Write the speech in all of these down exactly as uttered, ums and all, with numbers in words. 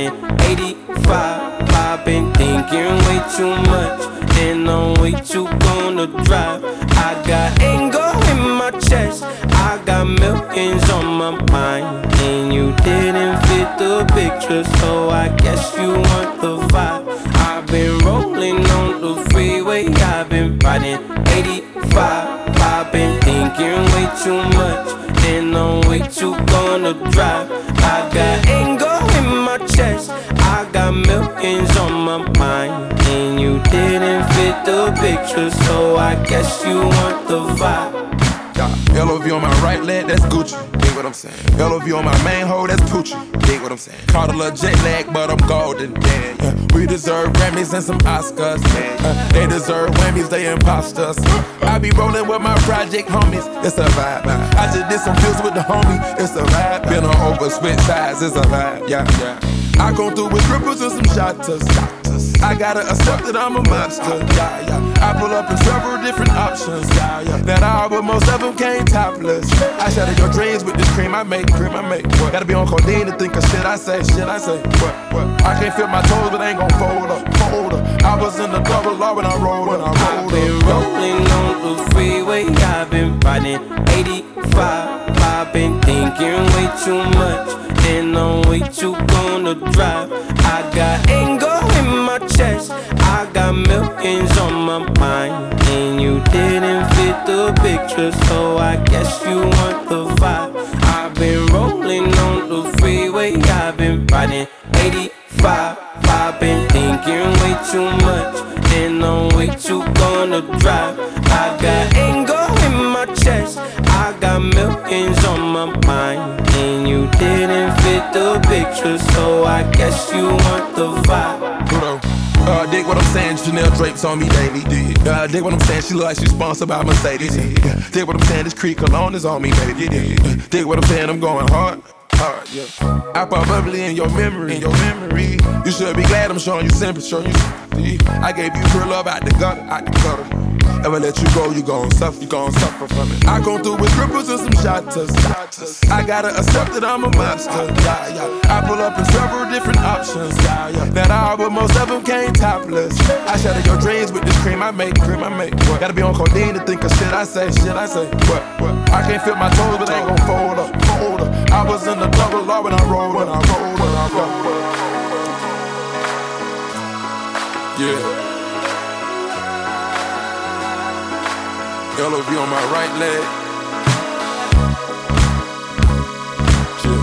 riding eighty-five. I've been thinking way too much, and I'm way too gonna drive. I got anger in my chest, I got millions on my mind, and you didn't fit the picture, so I guess you want the vibe. I've been rolling on the freeway, I've been riding eighty-five. I've been thinking way too much, and I'm way too gonna drive. I got anger in my chest, I got millions on my mind, and you didn't fit the picture, so I guess you want the vibe. Yeah, L O V on my right leg, that's Gucci. Dig what I'm saying? L O V on my main hoe, that's Poochie. Dig what I'm saying? Caught a little jet lag, but I'm golden. Yeah, yeah. We deserve Grammys and some Oscars. Yeah. Uh, they deserve whammies, they imposters. I be rolling with my project homies, it's a vibe. I just did some deals with the homie, it's a vibe. Been on over, switch sides, it's a vibe. Yeah, yeah. I come through with strippers and some shotters. I gotta accept that I'm a monster. Yeah, yeah. I pull up in several different options. Yeah, yeah. That all, but most of them came topless. I shatter your dreams with this cream I make, cream I make. What? Gotta be on codeine to think of shit I say, shit I say. What? What? I can't feel my toes, but I ain't gon' fold up, fold up. I was in the double law when I rolled, when I rolled. I've been rolling on the freeway, I've been riding eighty-five. I've been thinking way too much, and I'm way too gonna drive. I got anger in my chest, I got millions on my mind, and you didn't fit the picture, so I guess you want the vibe. I've been rolling on the freeway, I've been riding eighty-five. I've been thinking way too much, and I'm way too gonna drive. I got anger in my chest, I got millions on my mind, and you didn't fit the picture, so I guess you want the vibe. Pluto. Uh, dig what I'm saying, Chanel drapes on me daily. Dig, uh, dig what I'm saying, she look like she's sponsored by Mercedes. Yeah. Dig what I'm saying, this Creek cologne is on me, baby. Yeah. Dig what I'm saying, I'm going hard, hard, yeah. I pop bubbly in your memory, in your memory. You should be glad I'm showing you sympathy, showing you sympathy. I gave you pure love out the gutter, out the gutter. Ever let you go, you gon' suffer, you gon' suffer from it. I come through with strippers and some shotters. I gotta accept that I'm a monster. Yeah, yeah. I pull up in several different options. Yeah, yeah. That all, but most of them came topless. I shatter your dreams with this cream I make, cream I make. What? Gotta be on codeine to think of shit I say, shit I say. What? What? I can't feel my toes, but they ain't gon' fold up, fold up. I was in the double law when I rolled, when I rolled, when I rolled. Yeah. L O V on my right leg. Shit.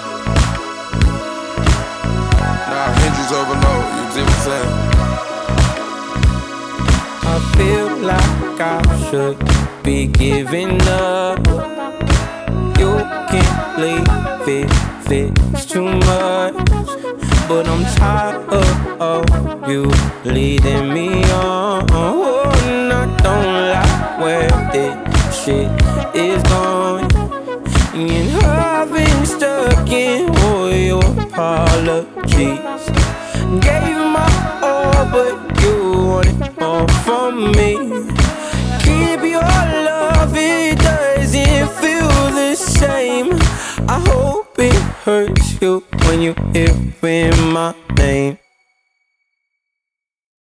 Nah, hinges overload, you see what I'm saying? I feel like I should be giving up. You can't leave it, it's too much. But I'm tired of, of you leading me on. Oh, and I don't like where this shit is going, and I've been stuck in all your apologies. Gave my all, but you wanted more from me. Keep your love, it doesn't feel the same. I hope it hurts you when you hear my name.